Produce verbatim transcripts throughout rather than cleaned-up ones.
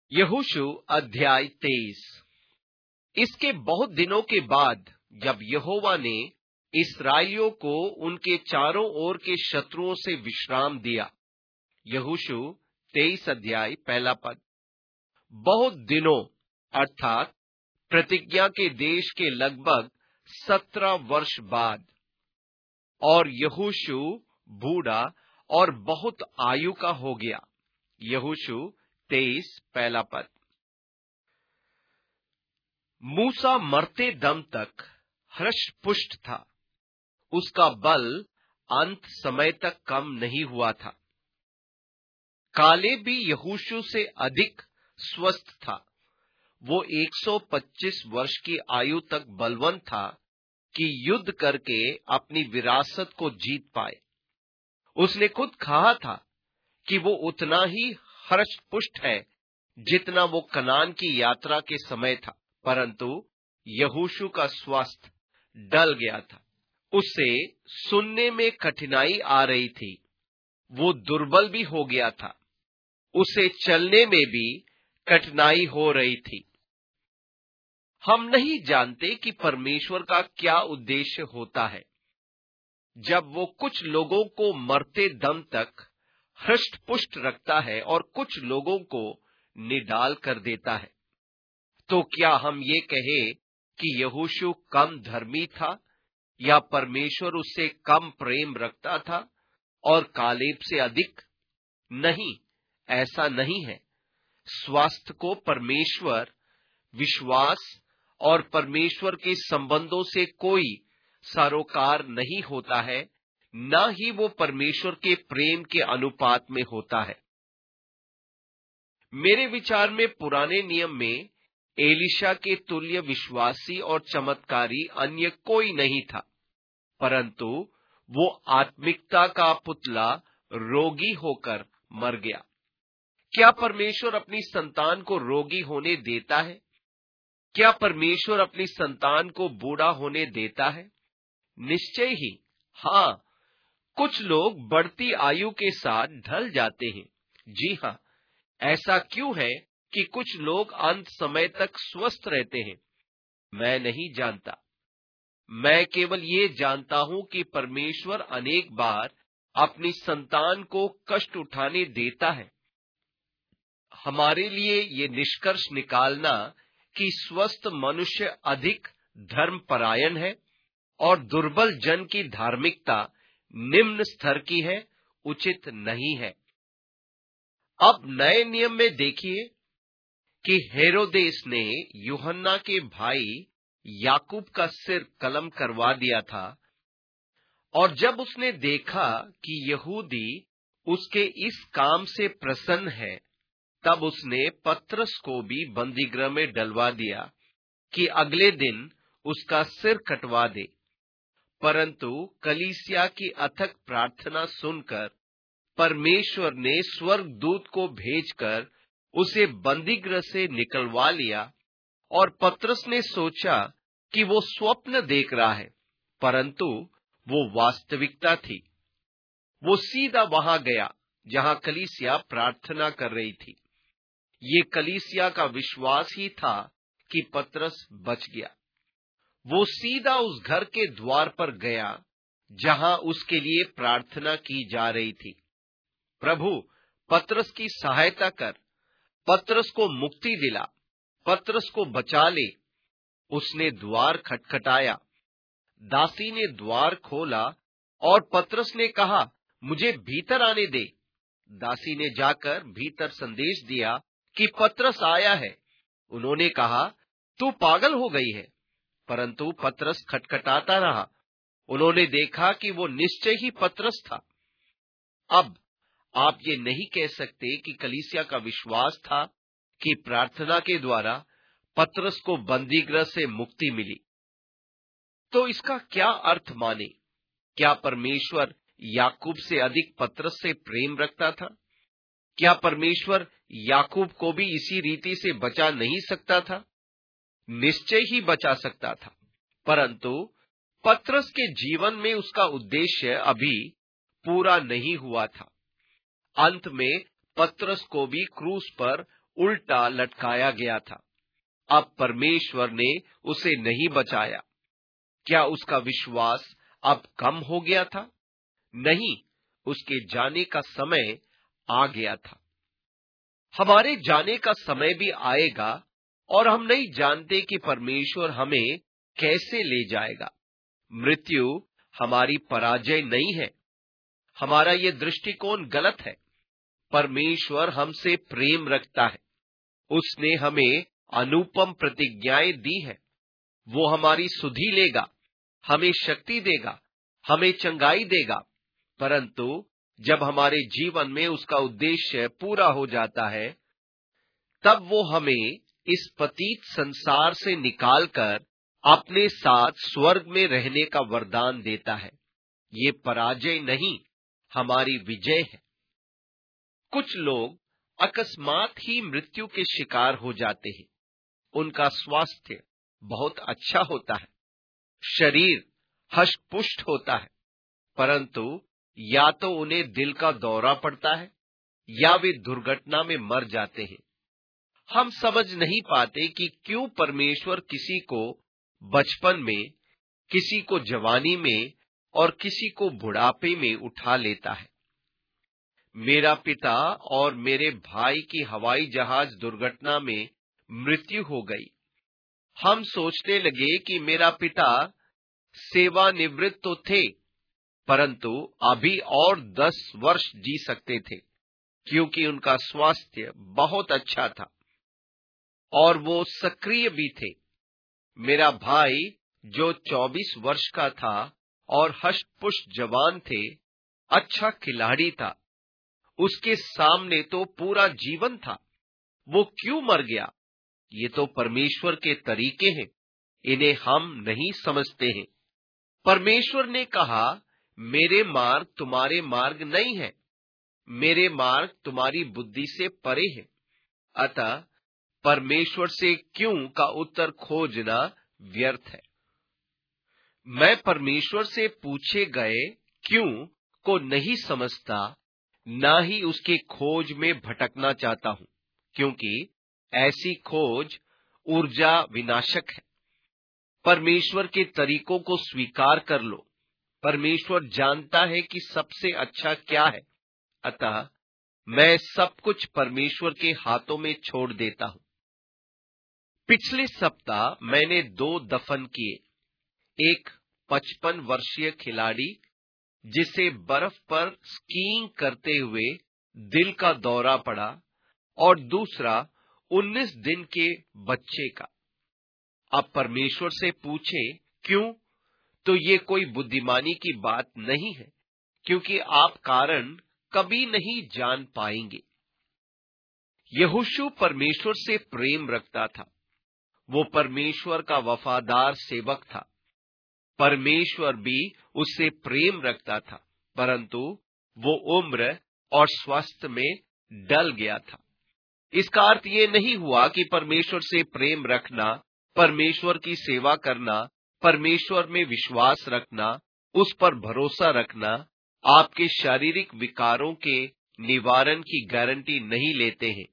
यहोशू अध्याय तेईस। इसके बहुत दिनों के बाद जब यहोवा ने इस्राएलियों को उनके चारों ओर के शत्रुओं से विश्राम दिया। यहोशू तेईस अध्याय पहला पद। बहुत दिनों अर्थात प्रतिज्ञा के देश के लगभग सत्रह वर्ष बाद, और यहोशू बूढ़ा और बहुत आयु का हो गया। यहोशू तेईस पहला पद। मूसा मरते दम तक हृष्ट पुष्ट था, उसका बल अंत समय तक कम नहीं हुआ था। कालेब भी यहोशू से अधिक स्वस्थ था। वो एक सौ पच्चीस वर्ष की आयु तक बलवान था कि युद्ध करके अपनी विरासत को जीत पाए। उसने खुद कहा था कि वो उतना ही हृष्ट पुष्ट है जितना वो कनान की यात्रा के समय था, परंतु यहोशू का स्वास्थ्य डल गया था। उसे सुनने में कठिनाई आ रही थी। वो दुर्बल भी हो गया था। उसे चलने में भी कठिनाई हो रही थी। हम नहीं जानते कि परमेश्वर का क्या उद्देश्य होता है जब वो कुछ लोगों को मरते दम तक हृष्ट पुष्ट रखता है और कुछ लोगों को निडाल कर देता है। तो क्या हम ये कहें कि यहोशू कम धर्मी था या परमेश्वर उससे कम प्रेम रखता था और कालेब से अधिक? नहीं, ऐसा नहीं है। स्वास्थ्य को परमेश्वर, विश्वास और परमेश्वर के संबंधों से कोई सरोकार नहीं होता है, न ही वो परमेश्वर के प्रेम के अनुपात में होता है। मेरे विचार में पुराने नियम में एलीशा के तुल्य विश्वासी और चमत्कारी अन्य कोई नहीं था, परंतु वो आत्मिकता का पुतला रोगी होकर मर गया। क्या परमेश्वर अपनी संतान को रोगी होने देता है? क्या परमेश्वर अपनी संतान को बूढ़ा होने देता है? निश्चय ही हाँ। कुछ लोग बढ़ती आयु के साथ ढल जाते हैं। जी हाँ, ऐसा क्यों है कि कुछ लोग अंत समय तक स्वस्थ रहते हैं? मैं नहीं जानता। मैं केवल ये जानता हूं कि परमेश्वर अनेक बार अपनी संतान को कष्ट उठाने देता है। हमारे लिए ये निष्कर्ष निकालना कि स्वस्थ मनुष्य अधिक धर्मपरायण है और दुर्बल जन की धार्मिकता निम्न स्तर की है, उचित नहीं है। अब नए नियम में देखिए कि हेरोदेस ने यूहन्ना के भाई याकूब का सिर कलम करवा दिया था, और जब उसने देखा कि यहूदी उसके इस काम से प्रसन्न है, तब उसने पतरस को भी बंदीगृह में डलवा दिया कि अगले दिन उसका सिर कटवा दे। परंतु कलीसिया की अथक प्रार्थना सुनकर परमेश्वर ने स्वर्गदूत को भेजकर उसे बंदीगृह से निकलवा लिया, और पतरस ने सोचा कि वो स्वप्न देख रहा है, परंतु वो वास्तविकता थी। वो सीधा वहां गया जहां कलीसिया प्रार्थना कर रही थी। ये कलीसिया का विश्वास ही था कि पतरस बच गया। वो सीधा उस घर के द्वार पर गया जहां उसके लिए प्रार्थना की जा रही थी। प्रभु, पतरस की सहायता कर, पतरस को मुक्ति दिला, पतरस को बचा ले। उसने द्वार खटखटाया। दासी ने द्वार खोला और पतरस ने कहा, मुझे भीतर आने दे। दासी ने जाकर भीतर संदेश दिया कि पतरस आया है। उन्होंने कहा, तू पागल हो गई है, परंतु पतरस खटखटाता रहा। उन्होंने देखा कि वो निश्चय ही पतरस था। अब आप ये नहीं कह सकते कि कलीसिया का विश्वास था कि प्रार्थना के द्वारा पतरस को बंदीगृह से मुक्ति मिली। तो इसका क्या अर्थ माने? क्या परमेश्वर याकूब से अधिक पतरस से प्रेम रखता था? क्या परमेश्वर याकूब को भी इसी रीति से बचा नहीं सकता था? निश्चय ही बचा सकता था, परंतु पतरस के जीवन में उसका उद्देश्य अभी पूरा नहीं हुआ था। अंत में पतरस को भी क्रूस पर उल्टा लटकाया गया था। अब परमेश्वर ने उसे नहीं बचाया। क्या उसका विश्वास अब कम हो गया था? नहीं, उसके जाने का समय आ गया था। हमारे जाने का समय भी आएगा और हम नहीं जानते कि परमेश्वर हमें कैसे ले जाएगा। मृत्यु हमारी पराजय नहीं है। हमारा ये दृष्टिकोण गलत है। परमेश्वर हमसे प्रेम रखता है। उसने हमें अनुपम प्रतिज्ञाएं दी है। वो हमारी सुधि लेगा, हमें शक्ति देगा, हमें चंगाई देगा। परंतु जब हमारे जीवन में उसका उद्देश्य पूरा हो जाता है, तब वो हमें इस पतित संसार से निकालकर अपने साथ स्वर्ग में रहने का वरदान देता है। ये पराजय नहीं, हमारी विजय है। कुछ लोग अकस्मात ही मृत्यु के शिकार हो जाते हैं। उनका स्वास्थ्य बहुत अच्छा होता है, शरीर हष्ट-पुष्ट होता है, परंतु या तो उन्हें दिल का दौरा पड़ता है या वे दुर्घटना में मर जाते हैं। हम समझ नहीं पाते कि क्यों परमेश्वर किसी को बचपन में, किसी को जवानी में और किसी को बुढ़ापे में उठा लेता है। मेरा पिता और मेरे भाई की हवाई जहाज दुर्घटना में मृत्यु हो गई। हम सोचने लगे कि मेरा पिता सेवानिवृत्त तो थे, परंतु अभी और दस वर्ष जी सकते थे, क्योंकि उनका स्वास्थ्य बहुत अच्छा था और वो सक्रिय भी थे। मेरा भाई जो चौबीस वर्ष का था और हष्ट-पुष्ट जवान थे, अच्छा खिलाड़ी था, उसके सामने तो पूरा जीवन था। वो क्यों मर गया? ये तो परमेश्वर के तरीके हैं, इन्हें हम नहीं समझते हैं। परमेश्वर ने कहा, मेरे मार्ग तुम्हारे मार्ग नहीं है, मेरे मार्ग तुम्हारी बुद्धि से परे है। अतः परमेश्वर से क्यों का उत्तर खोजना व्यर्थ है। मैं परमेश्वर से पूछे गए क्यों को नहीं समझता, ना ही उसके खोज में भटकना चाहता हूं, क्योंकि ऐसी खोज ऊर्जा विनाशक है। परमेश्वर के तरीकों को स्वीकार कर लो। परमेश्वर जानता है कि सबसे अच्छा क्या है। अतः मैं सब कुछ परमेश्वर के हाथों में छोड़ देता हूं। पिछले सप्ताह मैंने दो दफन किए। एक पचपन वर्षीय खिलाड़ी जिसे बर्फ पर स्कीइंग करते हुए दिल का दौरा पड़ा, और दूसरा उन्नीस दिन के बच्चे का। अब परमेश्वर से पूछे क्यों, तो ये कोई बुद्धिमानी की बात नहीं है, क्योंकि आप कारण कभी नहीं जान पाएंगे। यहोशू परमेश्वर से प्रेम रखता था। वो परमेश्वर का वफादार सेवक था। परमेश्वर भी उससे प्रेम रखता था, परंतु वो उम्र और स्वास्थ्य में डल गया था। इसका अर्थ ये नहीं हुआ कि परमेश्वर से प्रेम रखना, परमेश्वर की सेवा करना, परमेश्वर में विश्वास रखना, उस पर भरोसा रखना आपके शारीरिक विकारों के निवारण की गारंटी नहीं लेते हैं।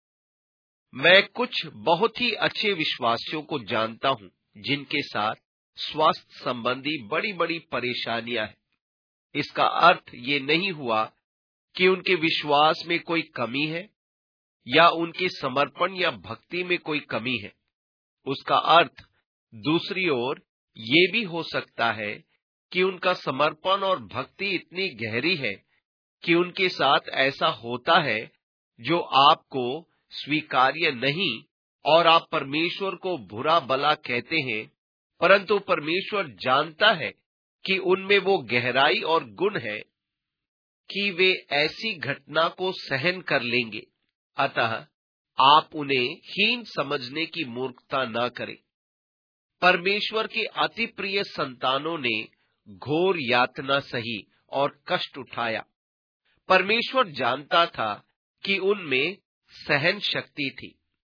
मैं कुछ बहुत ही अच्छे विश्वासियों को जानता हूं, जिनके साथ स्वास्थ्य संबंधी बड़ी बड़ी परेशानियां हैं। इसका अर्थ ये नहीं हुआ कि उनके विश्वास में कोई कमी है या उनके समर्पण या भक्ति में कोई कमी है। उसका अर्थ दूसरी ओर ये भी हो सकता है कि उनका समर्पण और भक्ति इतनी गहरी है कि उनके साथ ऐसा होता है जो आपको स्वीकार्य नहीं, और आप परमेश्वर को बुरा भला कहते हैं, परंतु परमेश्वर जानता है कि उनमें वो गहराई और गुण है कि वे ऐसी घटना को सहन कर लेंगे। अतः आप उन्हें हीन समझने की मूर्खता न करें। परमेश्वर के अति प्रिय संतानों ने घोर यातना सही और कष्ट उठाया। परमेश्वर जानता था कि उनमें सहन शक्ति थी।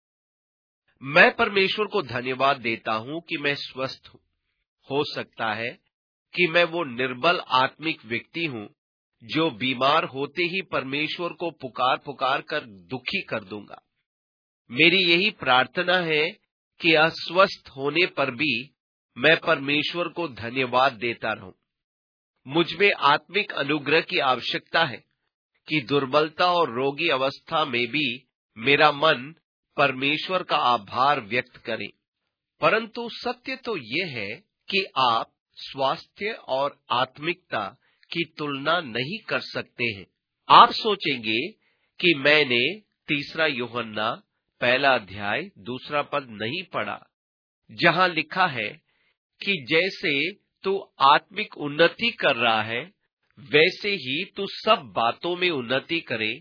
मैं परमेश्वर को धन्यवाद देता हूं कि मैं स्वस्थ हूं। हो सकता है कि मैं वो निर्बल आत्मिक व्यक्ति हूं जो बीमार होते ही परमेश्वर को पुकार पुकार कर दुखी कर दूंगा, मेरी यही प्रार्थना है कि अस्वस्थ होने पर भी मैं परमेश्वर को धन्यवाद देता रहूं। मुझ में आत्मिक अनुग्रह की आवश्यकता है कि दुर्बलता और रोगी अवस्था में भी मेरा मन परमेश्वर का आभार व्यक्त करे। परंतु सत्य तो यह है कि आप स्वास्थ्य और आत्मिकता की तुलना नहीं कर सकते हैं। आप सोचेंगे कि मैंने तीसरा यूहन्ना पहला अध्याय दूसरा पद नहीं पढ़ा, जहां लिखा है कि जैसे तू आत्मिक उन्नति कर रहा है वैसे ही तू सब बातों में उन्नति करे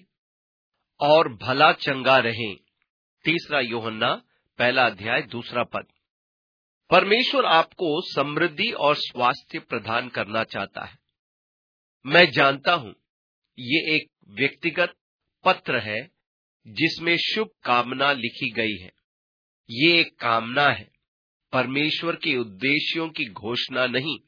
और भला चंगा रहे। तीसरा यूहन्ना पहला अध्याय दूसरा पद। परमेश्वर आपको समृद्धि और स्वास्थ्य प्रदान करना चाहता है। मैं जानता हूं ये एक व्यक्तिगत पत्र है जिसमें शुभ कामना लिखी गई है। ये एक कामना है, परमेश्वर के उद्देश्यों की घोषणा नहीं।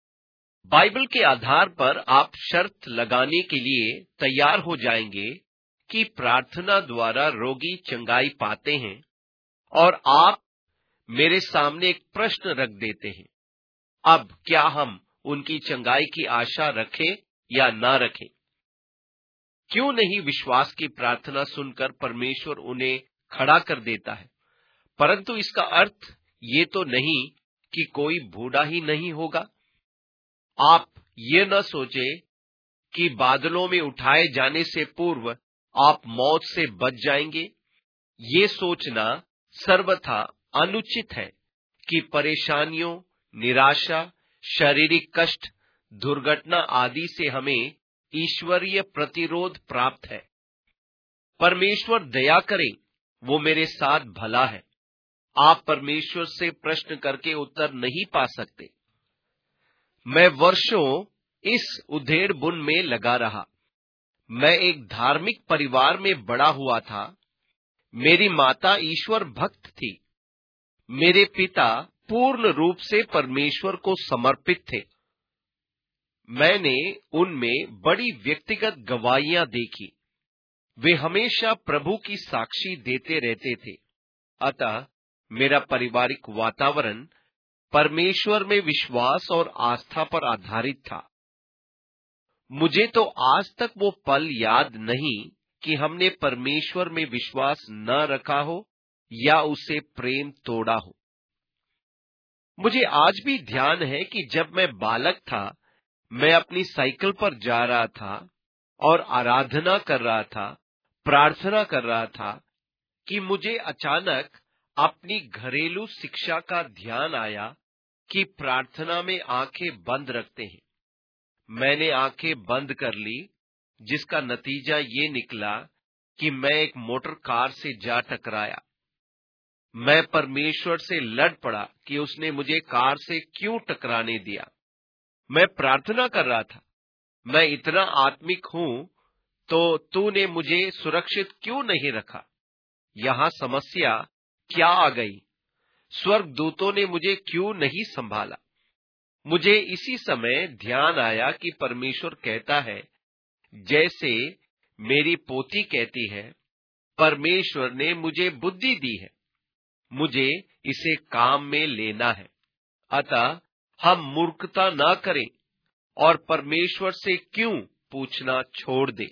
बाइबल के आधार पर आप शर्त लगाने के लिए तैयार हो जाएंगे कि प्रार्थना द्वारा रोगी चंगाई पाते हैं, और आप मेरे सामने एक प्रश्न रख देते हैं, अब क्या हम उनकी चंगाई की आशा रखें या ना रखें? क्यों नहीं विश्वास की प्रार्थना सुनकर परमेश्वर उन्हें खड़ा कर देता है? परंतु इसका अर्थ ये तो नहीं कि कोई बूढ़ा ही नहीं होगा। आप ये न सोचे कि बादलों में उठाए जाने से पूर्व आप मौत से बच जाएंगे। ये सोचना सर्वथा अनुचित है कि परेशानियों, निराशा, शारीरिक कष्ट, दुर्घटना आदि से हमें ईश्वरीय प्रतिरोध प्राप्त है। परमेश्वर दया करे, वो मेरे साथ भला है। आप परमेश्वर से प्रश्न करके उत्तर नहीं पा सकते। मैं वर्षों इस उधेड़ बुन में लगा रहा। मैं एक धार्मिक परिवार में बड़ा हुआ था। मेरी माता ईश्वर भक्त थी। मेरे पिता पूर्ण रूप से परमेश्वर को समर्पित थे। मैंने उनमें बड़ी व्यक्तिगत गवाहियां देखी। वे हमेशा प्रभु की साक्षी देते रहते थे। अतः मेरा पारिवारिक वातावरण परमेश्वर में विश्वास और आस्था पर आधारित था। मुझे तो आज तक वो पल याद नहीं कि हमने परमेश्वर में विश्वास न रखा हो या उसे प्रेम तोड़ा हो। मुझे आज भी ध्यान है कि जब मैं बालक था, मैं अपनी साइकिल पर जा रहा था और आराधना कर रहा था, प्रार्थना कर रहा था कि मुझे अचानक अपनी घरेलू शिक्षा का ध्यान आया कि प्रार्थना में आंखें बंद रखते हैं। मैंने आंखें बंद कर ली, जिसका नतीजा ये निकला कि मैं एक मोटर कार से जा टकराया। मैं परमेश्वर से लड़ पड़ा कि उसने मुझे कार से क्यों टकराने दिया। मैं प्रार्थना कर रहा था, मैं इतना आत्मिक हूं तो तूने मुझे सुरक्षित क्यों नहीं रखा? यहां समस्या क्या आ गई? स्वर्गदूतों ने मुझे क्यों नहीं संभाला? मुझे इसी समय ध्यान आया कि परमेश्वर कहता है, जैसे मेरी पोती कहती है, परमेश्वर ने मुझे बुद्धि दी है, मुझे इसे काम में लेना है। अतः हम मूर्खता न करें और परमेश्वर से क्यों पूछना छोड़ दें।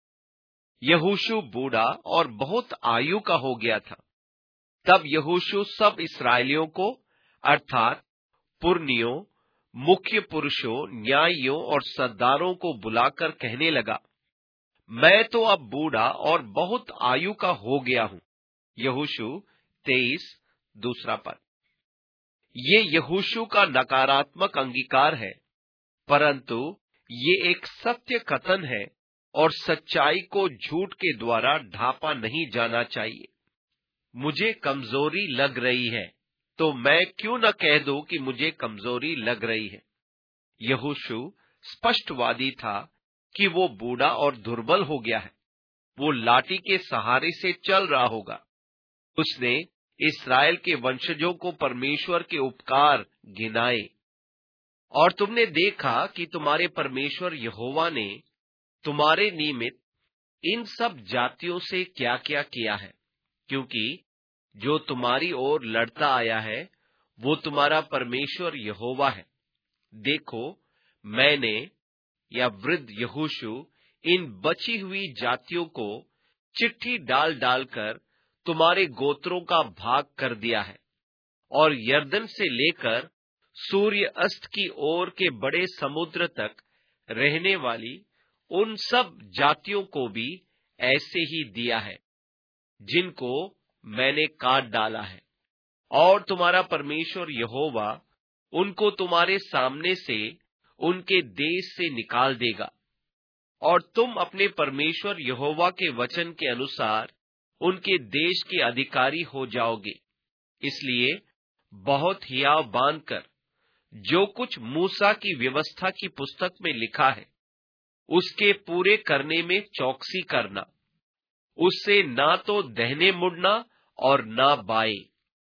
यहोशू बूढ़ा और बहुत आयु का हो गया था। तब यहोशू सब इस्राएलियों को, अर्थात पुरनियों, मुख्य पुरुषों, न्यायियों और सरदारों को बुलाकर कहने लगा, मैं तो अब बूढ़ा और बहुत आयु का हो गया हूं। यहोशू तेईस दूसरा पद। ये यहोशू का नकारात्मक अंगीकार है, परंतु ये एक सत्य कथन है और सच्चाई को झूठ के द्वारा ढांपा नहीं जाना चाहिए। मुझे कमजोरी लग रही है तो मैं क्यों न कह दूं कि मुझे कमजोरी लग रही है। यहोशू स्पष्टवादी था कि वो बूढ़ा और दुर्बल हो गया है। वो लाठी के सहारे से चल रहा होगा। उसने इस्राएल के वंशजों को परमेश्वर के उपकार गिनाए। और तुमने देखा कि तुम्हारे परमेश्वर यहोवा ने तुम्हारे निमित्त इन सब जातियों से क्या क्या किया है। क्योंकि जो तुम्हारी ओर लड़ता आया है वो तुम्हारा परमेश्वर यहोवा है। देखो, मैंने या वृद्ध यहोशू इन बची हुई जातियों को चिट्ठी डाल डालकर तुम्हारे गोत्रों का भाग कर दिया है, और यरदन से लेकर सूर्य अस्त की ओर के बड़े समुद्र तक रहने वाली उन सब जातियों को भी ऐसे ही दिया है जिनको मैंने काट डाला है। और तुम्हारा परमेश्वर यहोवा उनको तुम्हारे सामने से उनके देश से निकाल देगा, और तुम अपने परमेश्वर यहोवा के वचन के अनुसार उनके देश के अधिकारी हो जाओगे। इसलिए बहुत हियाव बांधकर जो कुछ मूसा की व्यवस्था की पुस्तक में लिखा है उसके पूरे करने में चौकसी करना, उससे ना तो दाहिने मुड़ना और ना बाएं।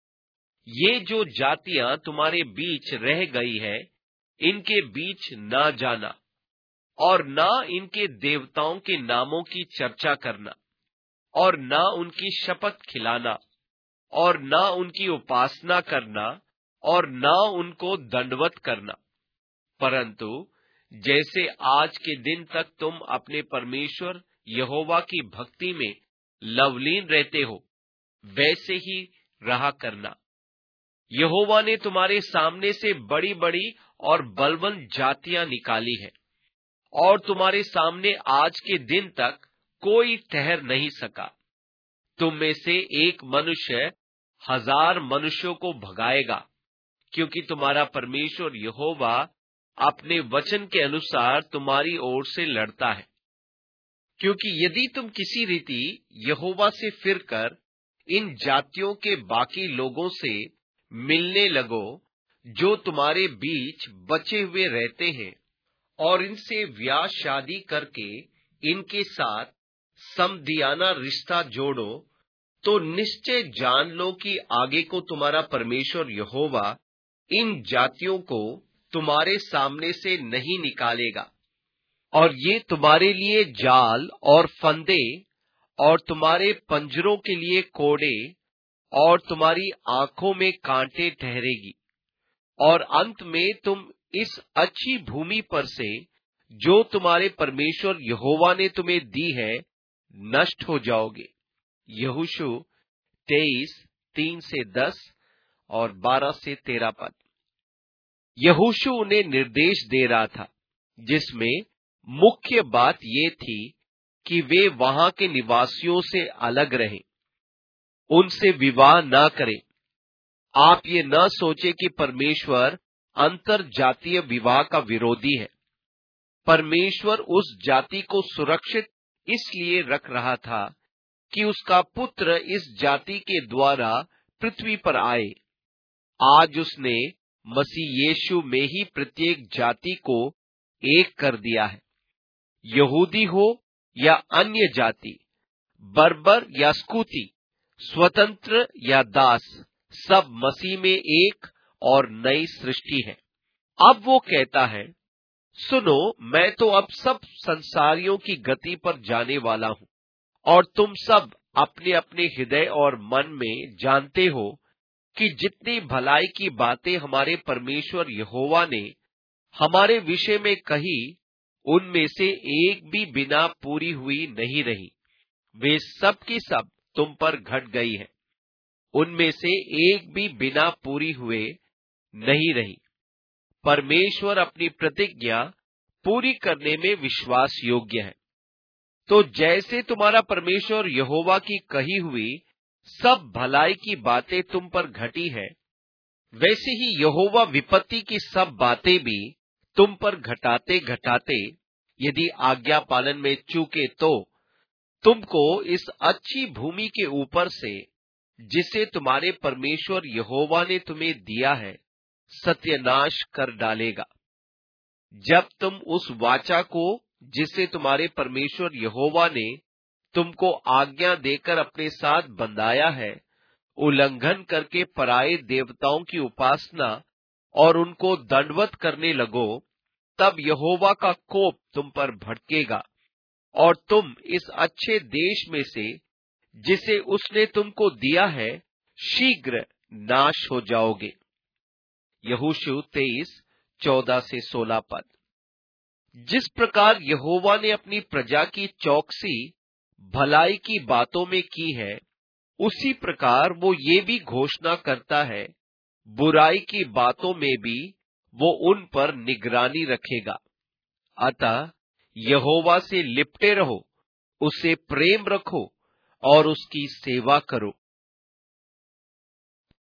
ये जो जातियां तुम्हारे बीच रह गई है इनके बीच ना जाना, और ना इनके देवताओं के नामों की चर्चा करना, और ना उनकी शपथ खिलाना, और ना उनकी उपासना करना, और ना उनको दंडवत करना। परंतु जैसे आज के दिन तक तुम अपने परमेश्वर यहोवा की भक्ति में लवलीन रहते हो वैसे ही रहा करना। यहोवा ने तुम्हारे सामने से बड़ी बड़ी और बलवंत जातियां निकाली है, और तुम्हारे सामने आज के दिन तक कोई ठहर नहीं सका। तुम में से एक मनुष्य हजार मनुष्यों को भगाएगा, क्योंकि तुम्हारा परमेश्वर यहोवा अपने वचन के अनुसार तुम्हारी ओर से लड़ता है। क्योंकि यदि तुम किसी रीति यहोवा से फिरकर इन जातियों के बाकी लोगों से मिलने लगो जो तुम्हारे बीच बचे हुए रहते हैं, और इनसे ब्याह शादी करके इनके साथ समधियाना रिश्ता जोड़ो, तो निश्चय जान लो कि आगे को तुम्हारा परमेश्वर यहोवा इन जातियों को तुम्हारे सामने से नहीं निकालेगा, और ये तुम्हारे लिए जाल और फंदे और तुम्हारे पंजरों के लिए कोड़े और तुम्हारी आंखों में कांटे ठहरेगी। और अंत में तुम इस अच्छी भूमि पर से जो तुम्हारे परमेश्वर यहोवा ने तुम्हें दी है नष्ट हो जाओगे। यहोशू तेईस तीन से दस और बारह से तेरह पद। यहोशू उन्हें निर्देश दे रहा था, जिसमें मुख्य बात ये थी कि वे वहां के निवासियों से अलग रहें, उनसे विवाह न करें। आप ये न सोचे कि परमेश्वर अंतर जातीय विवाह का विरोधी है। परमेश्वर उस जाति को सुरक्षित इसलिए रख रहा था कि उसका पुत्र इस जाति के द्वारा पृथ्वी पर आए। आज उसने मसीह यीशु में ही प्रत्येक जाति को एक कर दिया है। यहूदी हो या अन्य जाति, बर्बर या स्कूती, स्वतंत्र या दास, सब मसीह में एक और नई सृष्टि है। अब वो कहता है, सुनो, मैं तो अब सब संसारियों की गति पर जाने वाला हूं, और तुम सब अपने अपने हृदय और मन में जानते हो कि जितनी भलाई की बातें हमारे परमेश्वर यहोवा ने हमारे विषय में कही, उनमें से एक भी बिना पूरी हुई नहीं रही। वे सब की सब तुम पर घट गई है, उनमें से एक भी बिना पूरी हुए नहीं रही। परमेश्वर अपनी प्रतिज्ञा पूरी करने में विश्वास योग्य है। तो जैसे तुम्हारा परमेश्वर यहोवा की कही हुई सब भलाई की बातें तुम पर घटी है, वैसे ही यहोवा विपत्ति की सब बातें भी तुम पर घटाते घटाते यदि आज्ञा पालन में चूके तो तुमको इस अच्छी भूमि के ऊपर से, जिसे तुम्हारे परमेश्वर यहोवा ने तुम्हें दिया है, सत्यानाश कर डालेगा। जब तुम उस वाचा को, जिसे तुम्हारे परमेश्वर यहोवा ने तुमको आज्ञा देकर अपने साथ बंधाया है, उल्लंघन करके पराये देवताओं की उपासना और उनको दंडवत करने लगो, तब यहोवा का कोप तुम पर भड़केगा, और तुम इस अच्छे देश में से जिसे उसने तुमको दिया है, शीघ्र नाश हो जाओगे। यहोशू तेईस चौदह से सोलह पद। जिस प्रकार यहोवा ने अपनी प्रजा की चौकसी भलाई की बातों में की है, उसी प्रकार वो ये भी घोषणा करता है, बुराई की बातों में भी वो उन पर निगरानी रखेगा। अतः यहोवा से लिपटे रहो, उसे प्रेम रखो और उसकी सेवा करो।